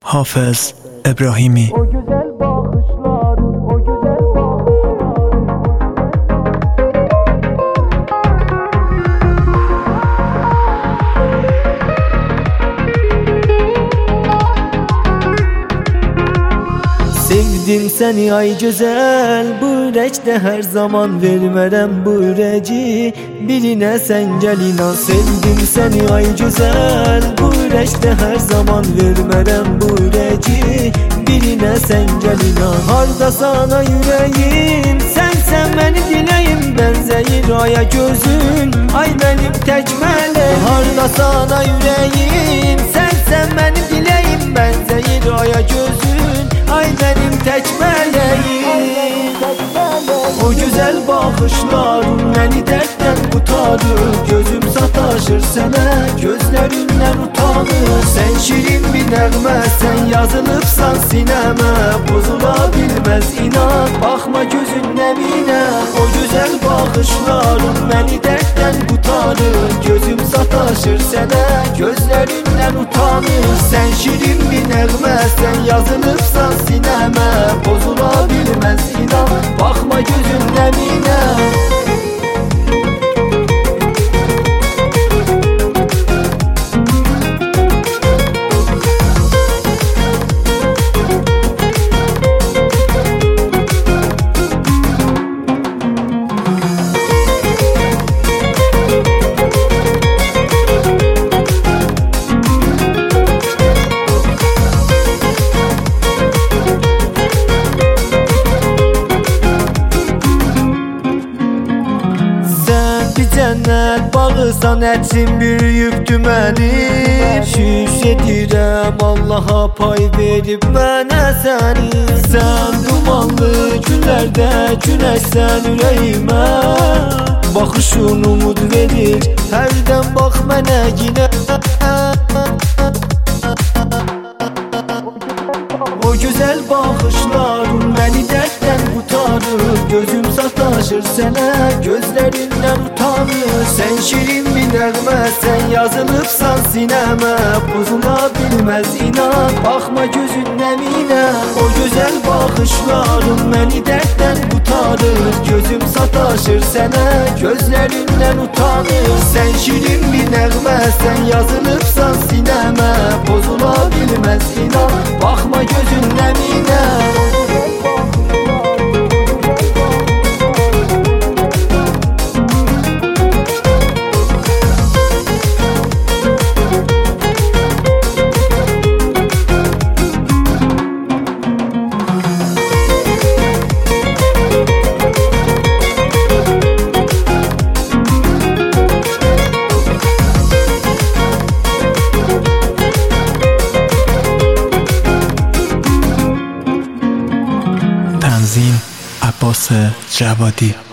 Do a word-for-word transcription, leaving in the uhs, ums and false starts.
حافظ ابراهیمی. Sevdim seni ay güzel, bu ürəkdə her zaman vermərəm bu ürəci birine, sen gel inan. Sevdim seni ay güzel, bu ürəkdə her zaman vermərəm bu ürəci birine, sen gel inan. Harda sana yüreğim, sensen benim dileğim, benzeyir aya gözün, ay benim tek meleğim. Harda sana yüreğim, sensen benim dileğim, benzeyir aya gözün, ay benim tek meleğim. O güzel bakışların beni dertten kurtarır, gözüm sataşır sana, gözlerinden utanır. Sen şirin bir nəğmə, sen yazılıpsan sineme, bozula bilmez inan, bakma gözün nemine. O güzel bakışların beni dertten kurtarır, gözüm sataşır sana, gözlerinden utanır. Sen şirin bir nəğmə, sen yazılıpsan sineme, bozula bilmez inan, bakma gözün nemine. Cennet bağısan etsin büyüktü məni, şüş edirəm Allaha pay verib mənə səni. Sən dumanlı günlərdə günəşsən ürəyimə, baxışın umud verir, hərdən bax mənə yinə. O güzel bakışların beni dertten kurtarır, gözüm sataşır sana, gözlerinden utanır. Sen şirin bir nəğmə, sen yazılıpsan sineme, bozula bilmez inan, bakma gözün nemine. O güzel bakışların beni dertten kurtarır, gözüm sataşır sana, gözlerinden utanır. Sen şirin bir nəğmə, sen yazılıpsan sineme, bozula bilmez inan, bakma gözün nemine. تنظیم عباس جوادی.